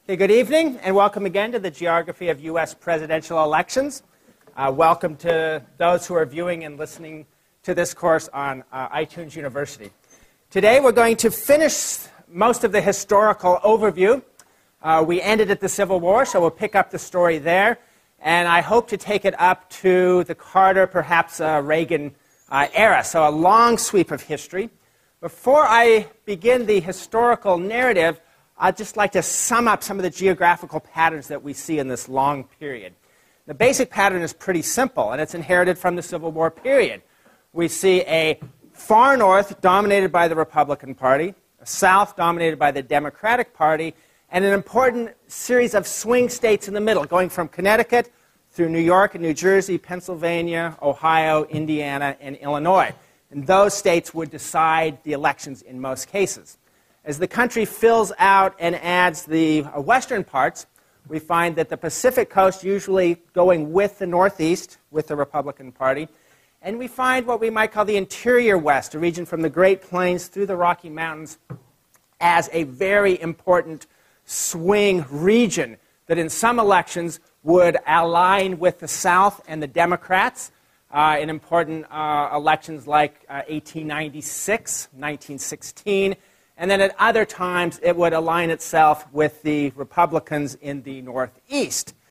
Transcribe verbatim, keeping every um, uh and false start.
Okay, good evening, and welcome again to the Geography of U S Presidential Elections. Uh, welcome to those who are viewing and listening to this course on uh, iTunes University. Today we're going to finish most of the historical overview. Uh, we ended at the Civil War, so we'll pick up the story there, and I hope to take it up to the Carter, perhaps uh, Reagan uh, era, so a long sweep of history. Before I begin the historical narrative, I'd just like to sum up some of the geographical patterns that we see in this long period. The basic pattern is pretty simple, and it's inherited from the Civil War period. We see a far north dominated by the Republican Party, a south dominated by the Democratic Party, and an important series of swing states in the middle, going from Connecticut through New York and New Jersey, Pennsylvania, Ohio, Indiana, and Illinois. And those states would decide the elections in most cases. As the country fills out and adds the western parts, we find that the Pacific coast usually going with the Northeast, with the Republican Party, and we find what we might call the interior West, a region from the Great Plains through the Rocky Mountains, as a very important swing region that in some elections would align with the South and the Democrats uh, in important uh, elections like uh, eighteen ninety-six, nineteen sixteen, and then at other times, it would align itself with the Republicans in the Northeast.